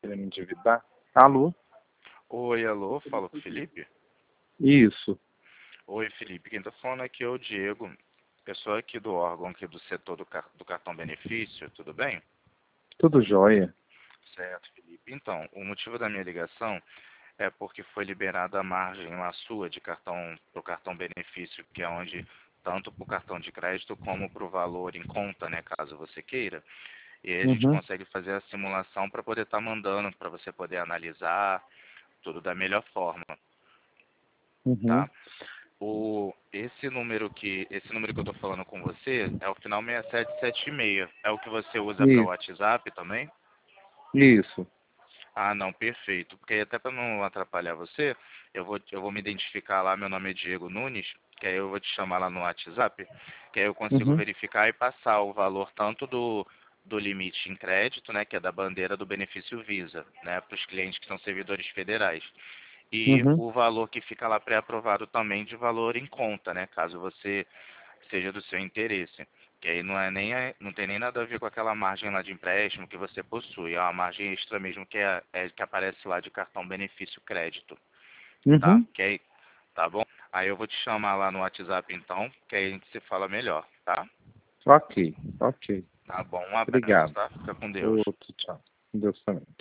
querendo endividar. Alô? Oi, alô, falo com o Felipe? Isso. Oi, Felipe, quem tá falando aqui é o Diego, pessoa aqui do órgão, aqui do setor do cartão benefício, tudo bem? Tudo jóia. Certo, Felipe. Então, o motivo da minha ligação é porque foi liberada a margem lá sua de cartão, pro cartão benefício, que é onde, tanto para o cartão de crédito como para o valor em conta, né, caso você queira. E aí a gente Uhum, consegue fazer a simulação para poder estar mandando, para você poder analisar tudo da melhor forma, uhum. tá? Esse número que eu tô falando com você é o final 6776. É o que você usa para o Isso, WhatsApp também? isso. Ah, não, perfeito. Porque aí até para não atrapalhar você, eu vou me identificar lá, meu nome é Diego Nunes, que aí eu vou te chamar lá no WhatsApp, que aí eu consigo Uhum, verificar e passar o valor tanto do limite em crédito, né, que é da bandeira do benefício Visa, né, para os clientes que são servidores federais. E uhum. o valor que fica lá pré-aprovado também de valor em conta, né, caso você seja do seu interesse. Que aí não tem nem nada a ver com aquela margem lá de empréstimo que você possui. É uma margem extra mesmo que aparece lá de cartão benefício crédito, tá? Uhum. Que aí, tá bom? Aí eu vou te chamar lá no WhatsApp então, que aí a gente se fala melhor, tá? Ok, ok. Tá bom, um abraço, Obrigado. tá? Fica com Deus. Outro, tchau. Deus também.